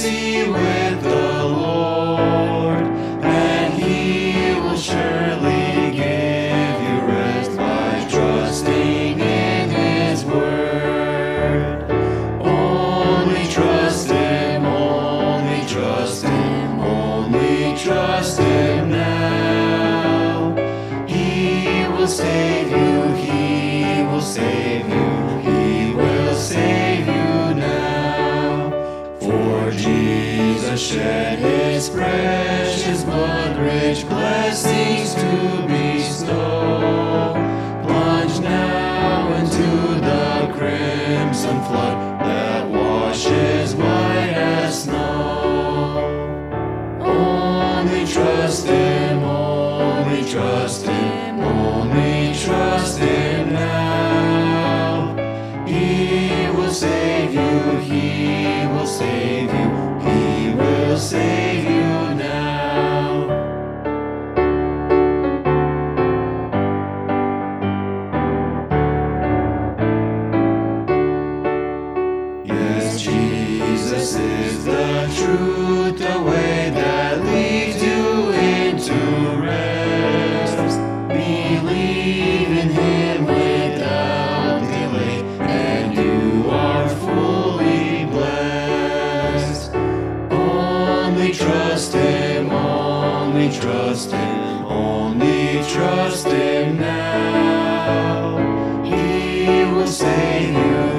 intimacy with the Lord, and He will surely give you rest by trusting in His word. Only trust Him, only trust Him, only trust Him now. He will save you, He will save you, He will save you now. For Jesus shed His precious blood, rich blessings to bestow. Plunge now into the crimson flood that washes white as snow. Only trust Him, only trust Him, only trust Him now. He will save you, He will save you, He will save you now. Yes, Jesus is the truth, the way that leads you into rest. Believe in Him without delay, and you are fully blessed. Only trust Him, only trust Him, only trust Him now. He will save you.